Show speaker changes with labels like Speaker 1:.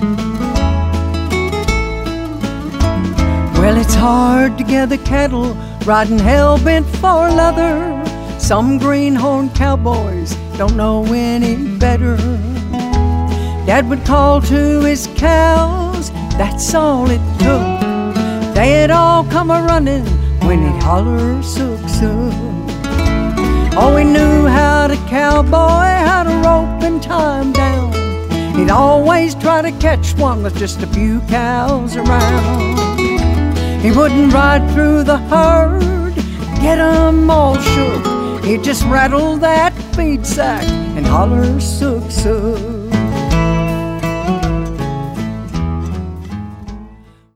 Speaker 1: Well, it's hard to gather cattle, riding hell-bent for leather. Some greenhorn cowboys don't know any better. Dad would call to his cows, that's all it took. They'd all come a-running when he'd holler, "Sook, sook." Oh, he knew how to cowboy, how to rope and tie 'em down. He'd always try to catch one with just a few cows around. He wouldn't ride through the herd, get 'em all shook. He'd just rattle that feed sack and holler, "Sook, sook."